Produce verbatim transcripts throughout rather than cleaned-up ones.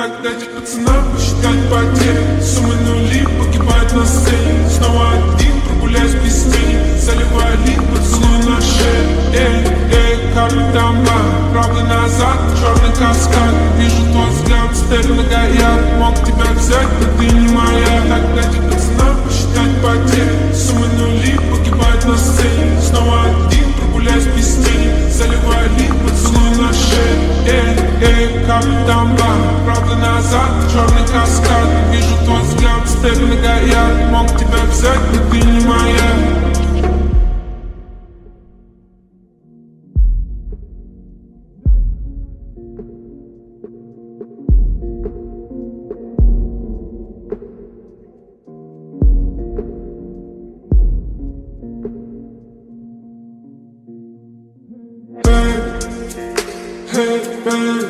Так дайте пацанам посчитать потери. Суммы нули погибают на сцене. Снова один, прогуляюсь без тени. Заливаю лик, поцелуй на шее. Эй, эй, капитан Бан, правда назад, черный каскад. Вижу твой взгляд, стель многояд. Мог тебя взять, но ты не моя. Так дайте пацанам посчитать потери. Суммы нули погибают на сцене. Снова один, прогуляюсь без тени. Заливаю лик, поцелуй на шее. Эй, эй, капитан Бан, правда назад, черный каскад. Вижу твой взгляд, степь многояд. Мог тебя взять, но ты не моя. Hey, babe.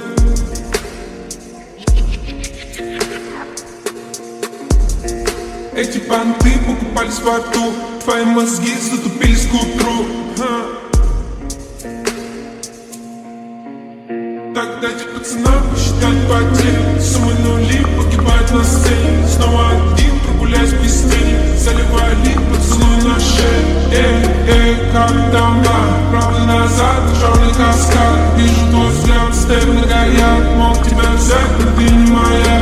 Эти понты покупались в аду. Твои мозги затупились к утру. Ха. Так дайте пацанам посчитать потери. Суммы нули погибают на сцене. Снова один, прогуляюсь без тени. Заливаю лик, поцелуй на шее. Эй, эй, капитан Бан, правда назад, черный каскад. Вижу твой взгляд, степь многояд. Мог тебя взять, но ты не моя.